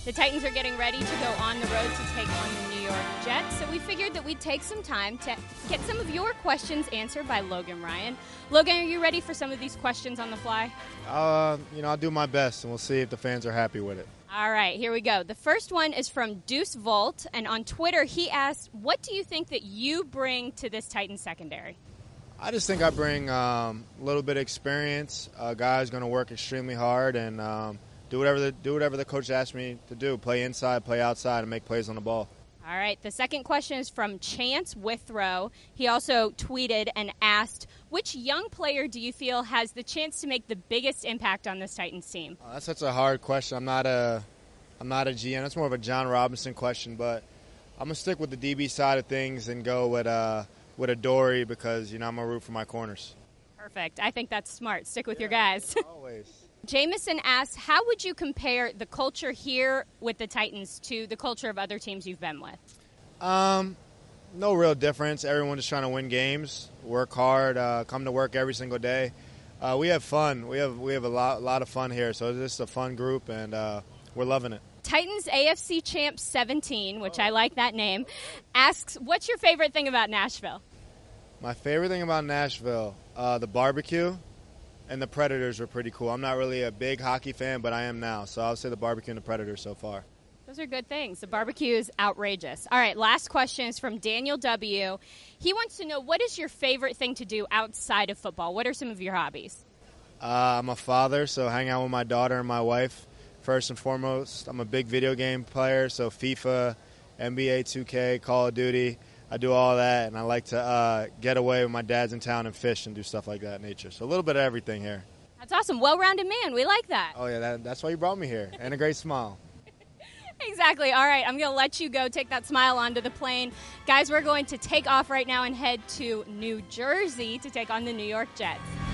The Titans are getting ready to go on the road to take on the New York Jets, so we figured that we'd take some time to get some of your questions answered by Logan Ryan. Logan, are you ready for some of these questions on the fly? I'll do my best, and we'll see if the fans are happy with it. All right, here we go. The first one is from Deuce Volt, and on Twitter he asked, what do you think that you bring to this Titans secondary? I just think I bring a little bit of experience. A guy who's going to work extremely hard and do whatever the coach asks me to do. Play inside, play outside, and make plays on the ball. All right, the second question is from Chance Withrow. He also tweeted and asked, which young player do you feel has the chance to make the biggest impact on this Titans team? That's such a hard question. I'm not a GM. That's more of a John Robinson question, but I'm going to stick with the DB side of things and go with Adoree because, I'm going to root for my corners. Perfect. I think that's smart. Stick with your guys. Always. Jamison asks, how would you compare the culture here with the Titans to the culture of other teams you've been with? No real difference. Everyone's just trying to win games, work hard, come to work every single day. We have fun. We have a lot of fun here, so it's just a fun group, and we're loving it. Titans AFC Champ 17, which I like that name, asks, what's your favorite thing about Nashville? My favorite thing about Nashville, the barbecue. And the Predators were pretty cool. I'm not really a big hockey fan, but I am now. So I'll say the barbecue and the Predators so far. Those are good things. The barbecue is outrageous. All right, last question is from Daniel W. He wants to know, what is your favorite thing to do outside of football? What are some of your hobbies? I'm a father, so hang out with my daughter and my wife. First and foremost, I'm a big video game player, so FIFA, NBA 2K, Call of Duty. I do all that, and I like to get away when my dad's in town and fish and do stuff like that in nature. So a little bit of everything here. That's awesome. Well-rounded man. We like that. Oh, yeah, that's why you brought me here, and a great smile. Exactly. All right, I'm going to let you go. Take that smile onto the plane. Guys, we're going to take off right now and head to New Jersey to take on the New York Jets.